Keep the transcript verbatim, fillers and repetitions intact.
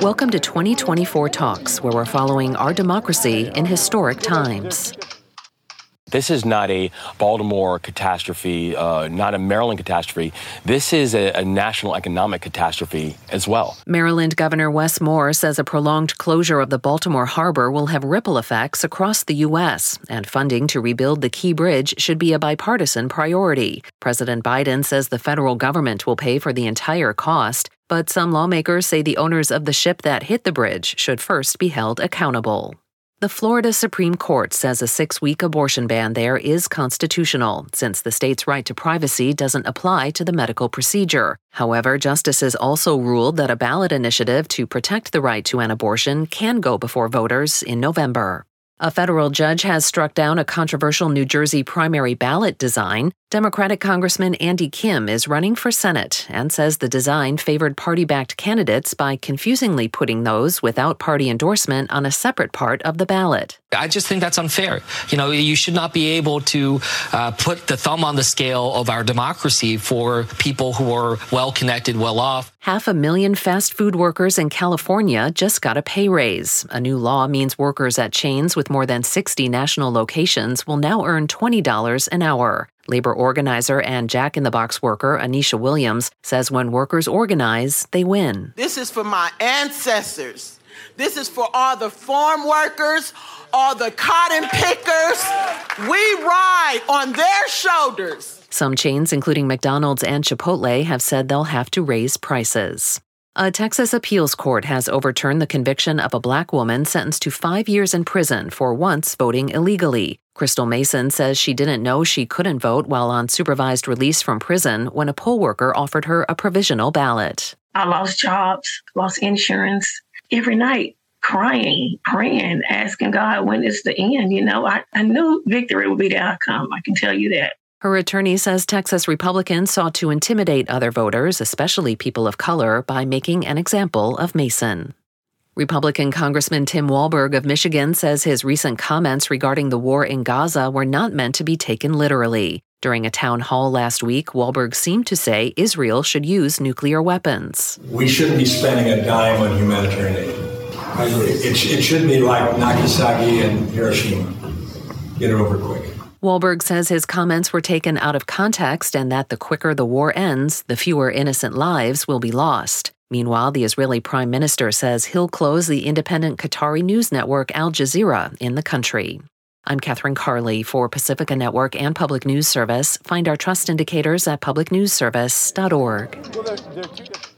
Welcome to twenty twenty-four Talks, where we're following our democracy in historic times. This is not a Baltimore catastrophe, uh, not a Maryland catastrophe. This is a, a national economic catastrophe as well. Maryland Governor Wes Moore says a prolonged closure of the Baltimore harbor will have ripple effects across the U S, and funding to rebuild the Key Bridge should be a bipartisan priority. President Biden says the federal government will pay for the entire cost, but some lawmakers say the owners of the ship that hit the bridge should first be held accountable. The Florida Supreme Court says a six-week abortion ban there is constitutional, since the state's right to privacy doesn't apply to the medical procedure. However, justices also ruled that a ballot initiative to protect the right to an abortion can go before voters in November. A federal judge has struck down a controversial New Jersey primary ballot design. Democratic Congressman Andy Kim is running for Senate and says the design favored party-backed candidates by confusingly putting those without party endorsement on a separate part of the ballot. I just think that's unfair. You know, you should not be able to uh, put the thumb on the scale of our democracy for people who are well-connected, well-off. Half a million fast food workers in California just got a pay raise. A new law means workers at chains with more than sixty national locations will now earn twenty dollars an hour. Labor organizer and Jack in the Box worker Anisha Williams says when workers organize, they win. This is for my ancestors. This is for all the farm workers, all the cotton pickers. We ride on their shoulders. Some chains, including McDonald's and Chipotle, have said they'll have to raise prices. A Texas appeals court has overturned the conviction of a black woman sentenced to five years in prison for once voting illegally. Crystal Mason says she didn't know she couldn't vote while on supervised release from prison when a poll worker offered her a provisional ballot. I lost jobs, lost insurance. Every night, crying, praying, asking God, when is the end? You know, I, I knew victory would be the outcome. I can tell you that. Her attorney says Texas Republicans sought to intimidate other voters, especially people of color, by making an example of Mason. Republican Congressman Tim Walberg of Michigan says his recent comments regarding the war in Gaza were not meant to be taken literally. During a town hall last week, Walberg seemed to say Israel should use nuclear weapons. We shouldn't be spending a dime on humanitarian aid. It, it, it should be like Nagasaki and Hiroshima. Get it over quick. Walberg says his comments were taken out of context and that the quicker the war ends, the fewer innocent lives will be lost. Meanwhile, the Israeli Prime Minister says he'll close the independent Qatari news network Al Jazeera in the country. I'm Catherine Carley for Pacifica Network and Public News Service. Find our trust indicators at public news service dot org.